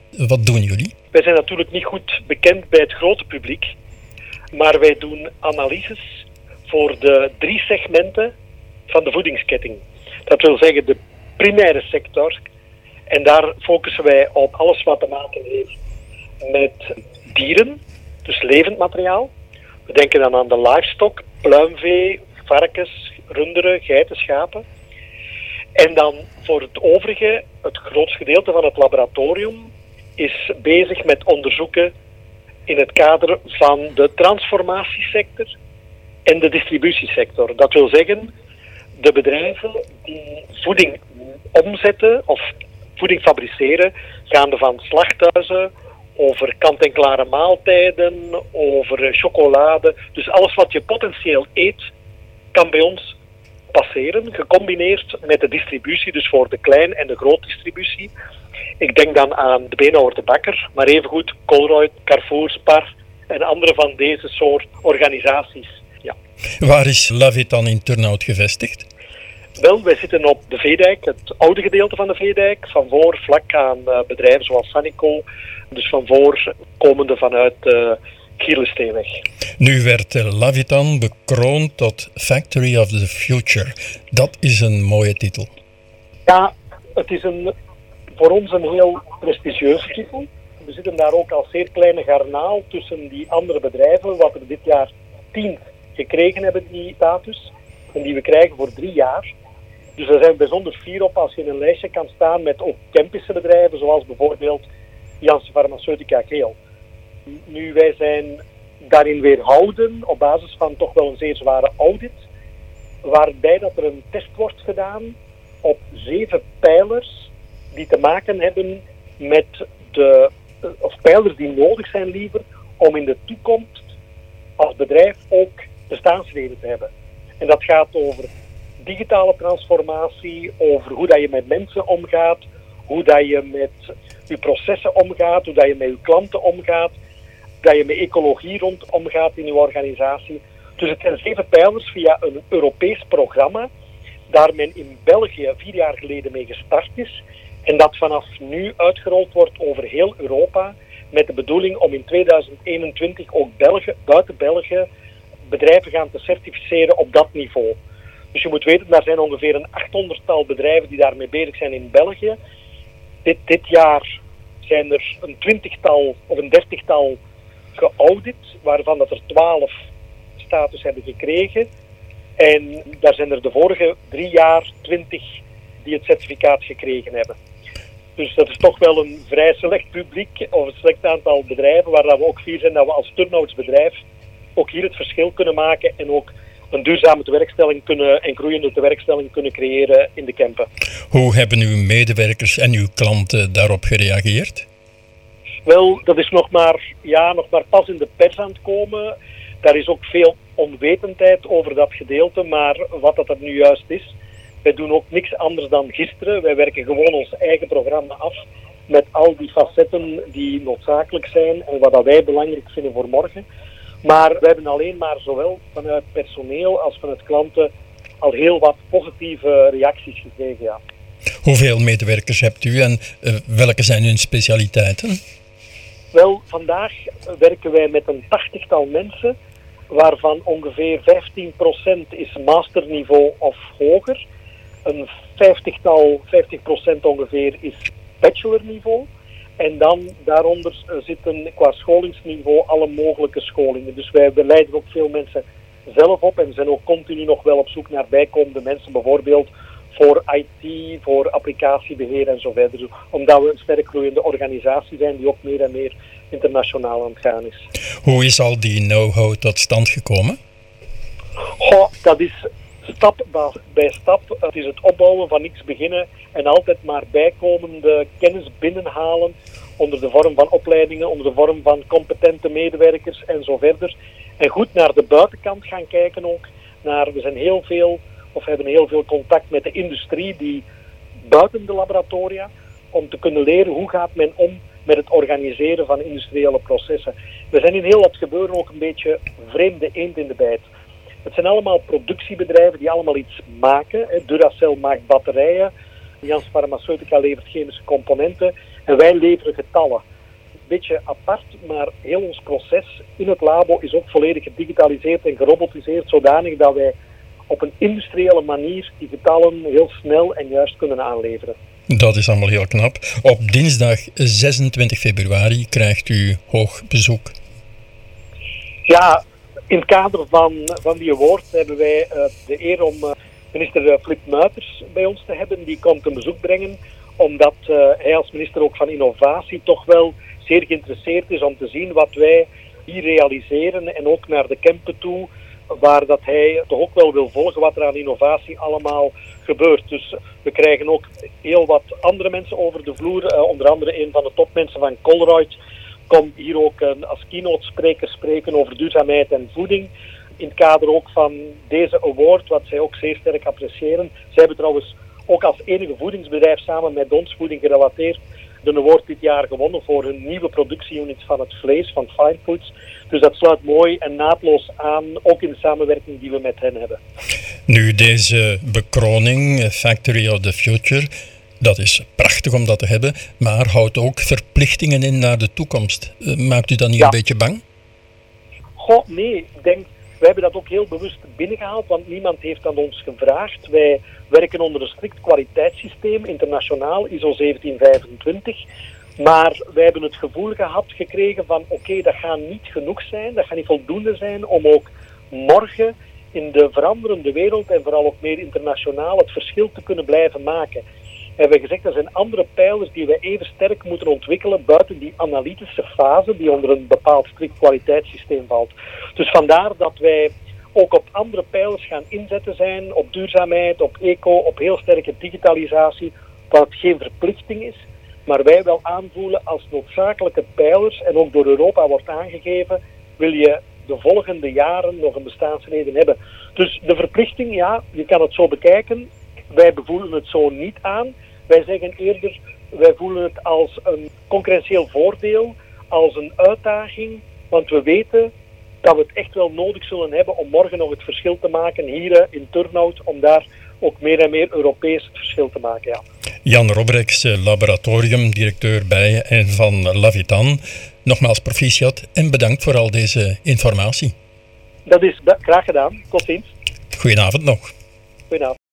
Wat doen jullie? Wij zijn natuurlijk niet goed bekend bij het grote publiek, maar wij doen analyses voor de 3 segmenten van de voedingsketting. Dat wil zeggen de primaire sector. En daar focussen wij op alles wat te maken heeft met dieren, dus levend materiaal. We denken dan aan de livestock, pluimvee, varkens, runderen, geiten, schapen. En dan voor het overige, het grootste gedeelte van het laboratorium is bezig met onderzoeken in het kader van de transformatiesector en de distributiesector. Dat wil zeggen, de bedrijven die voeding omzetten of voeding fabriceren, gaande van slachthuizen, over kant-en-klare maaltijden, over chocolade. Dus alles wat je potentieel eet, kan bij ons passeren, gecombineerd met de distributie, dus voor de klein- en de grootdistributie. Ik denk dan aan de Beenhouwer de Bakker, maar evengoed Colruyt, Carrefour, Spar en andere van deze soort organisaties. Ja. Waar is Lavitan in Turnhout gevestigd? Wel, wij zitten op de Veedijk, het oude gedeelte van de Veedijk, van voor vlak aan bedrijven zoals Sanico, dus van voor komende vanuit Gierlesteeweg. Nu werd Lavitan bekroond tot Factory of the Future. Dat is een mooie titel. Ja, het is voor ons een heel prestigieuze titel. We zitten daar ook als zeer kleine garnaal tussen die andere bedrijven, wat er dit jaar 10 gekregen hebben, die status. En die we krijgen voor 3 jaar. Dus daar zijn we bijzonder fier op als je in een lijstje kan staan met ook Kempische bedrijven, zoals bijvoorbeeld Janssen Pharmaceutica Geel. Nu, wij zijn daarin weerhouden op basis van toch wel een zeer zware audit, waarbij dat er een test wordt gedaan op 7 pijlers die te maken hebben met of pijlers die nodig zijn liever, om in de toekomst als bedrijf ook bestaansreden te hebben. En dat gaat over digitale transformatie, over hoe dat je met mensen omgaat, hoe dat je met je processen omgaat, hoe dat je met je klanten omgaat, dat je met ecologie rond omgaat in je organisatie. Dus het zijn 7 pijlers via een Europees programma, daar men in België 4 jaar geleden mee gestart is en dat vanaf nu uitgerold wordt over heel Europa, met de bedoeling om in 2021 ook buiten België bedrijven gaan te certificeren op dat niveau. Dus je moet weten, daar zijn ongeveer een 800-tal bedrijven die daarmee bezig zijn in België. Dit jaar zijn er een 20-tal of een 30-tal geaudit, waarvan dat er 12 status hebben gekregen. En daar zijn er de vorige 3 jaar 20 die het certificaat gekregen hebben. Dus dat is toch wel een vrij select publiek, of een select aantal bedrijven, waar dat we ook fier zijn dat we als Turnhoutsbedrijf ook hier het verschil kunnen maken en ook een duurzame tewerkstelling en groeiende tewerkstelling kunnen creëren in de Kempen. Hoe hebben uw medewerkers en uw klanten daarop gereageerd? Wel, dat is nog maar pas in de pers aan het komen. Daar is ook veel onwetendheid over dat gedeelte, maar wat dat er nu juist is, wij doen ook niks anders dan gisteren. Wij werken gewoon ons eigen programma af met al die facetten die noodzakelijk zijn en wat dat wij belangrijk vinden voor morgen. Maar we hebben alleen maar zowel vanuit personeel als vanuit klanten al heel wat positieve reacties gekregen. Ja. Hoeveel medewerkers hebt u en welke zijn hun specialiteiten? Wel, vandaag werken wij met een 80-tal mensen, waarvan ongeveer 15% is masterniveau of hoger. Een 50% ongeveer is bachelorniveau. En dan daaronder zitten qua scholingsniveau alle mogelijke scholingen. Dus wij leiden ook veel mensen zelf op en zijn ook continu nog wel op zoek naar bijkomende mensen, bijvoorbeeld voor IT, voor applicatiebeheer en zo verder. Omdat we een sterk groeiende organisatie zijn die ook meer en meer internationaal aan het gaan is. Hoe is al die know-how tot stand gekomen? Dat is stap bij stap. Het is het opbouwen van niks beginnen en altijd maar bijkomende kennis binnenhalen onder de vorm van opleidingen, onder de vorm van competente medewerkers en zo verder. En goed naar de buitenkant gaan kijken ook. We hebben heel veel contact met de industrie die buiten de laboratoria, om te kunnen leren hoe gaat men om met het organiseren van industriële processen. We zijn in heel wat gebeuren ook een beetje vreemde eend in de bijt. Het zijn allemaal productiebedrijven die allemaal iets maken. Duracell maakt batterijen, Janssen Pharmaceutica levert chemische componenten En wij leveren getallen. Een beetje apart, maar heel ons proces in het labo is ook volledig gedigitaliseerd en gerobotiseerd, zodanig dat wij op een industriële manier die getallen heel snel en juist kunnen aanleveren. Dat is allemaal heel knap. Op dinsdag 26 februari krijgt u hoog bezoek. Ja, in het kader van die award hebben wij de eer om minister Flip Muiters bij ons te hebben. Die komt een bezoek brengen, omdat hij als minister ook van Innovatie toch wel zeer geïnteresseerd is om te zien wat wij hier realiseren en ook naar de Kempen toe, waar dat hij toch ook wel wil volgen wat er aan innovatie allemaal gebeurt. Dus we krijgen ook heel wat andere mensen over de vloer, onder andere een van de topmensen van Colruyt komt hier ook als keynote spreker spreken over duurzaamheid en voeding. In het kader ook van deze award, wat zij ook zeer sterk appreciëren. Zij hebben trouwens ook als enige voedingsbedrijf samen met ons voeding gerelateerd de award dit jaar gewonnen voor hun nieuwe productieunit van het vlees, van Fine Foods. Dus dat sluit mooi en naadloos aan, ook in de samenwerking die we met hen hebben. Nu, deze bekroning, Factory of the Future, dat is prachtig om dat te hebben, maar houdt ook verplichtingen in naar de toekomst. Maakt u dat niet een beetje bang? Goh, nee, ik denk, wij hebben dat ook heel bewust binnengehaald, want niemand heeft aan ons gevraagd. Wij werken onder een strikt kwaliteitssysteem, internationaal, ISO 17025. Maar wij hebben het gevoel gekregen van oké, dat gaat niet genoeg zijn, dat gaat niet voldoende zijn om ook morgen in de veranderende wereld en vooral ook meer internationaal het verschil te kunnen blijven maken. We hebben gezegd, er zijn andere pijlers die wij even sterk moeten ontwikkelen buiten die analytische fase die onder een bepaald strikt kwaliteitssysteem valt. Dus vandaar dat wij ook op andere pijlers gaan inzetten zijn, op duurzaamheid, op eco, op heel sterke digitalisatie, wat het geen verplichting is, maar wij wel aanvoelen als noodzakelijke pijlers en ook door Europa wordt aangegeven, wil je de volgende jaren nog een bestaansreden hebben. Dus de verplichting, ja, je kan het zo bekijken, wij bevoelen het zo niet aan. Wij zeggen eerder, wij voelen het als een concurrentieel voordeel, als een uitdaging, want we weten dat we het echt wel nodig zullen hebben om morgen nog het verschil te maken hier in Turnhout, om daar ook meer en meer Europees het verschil te maken. Ja. Jan Robrechts, laboratoriumdirecteur bij en van Lavitan. Nogmaals proficiat en bedankt voor al deze informatie. Dat is graag gedaan. Tot ziens. Goedenavond nog. Goedenavond.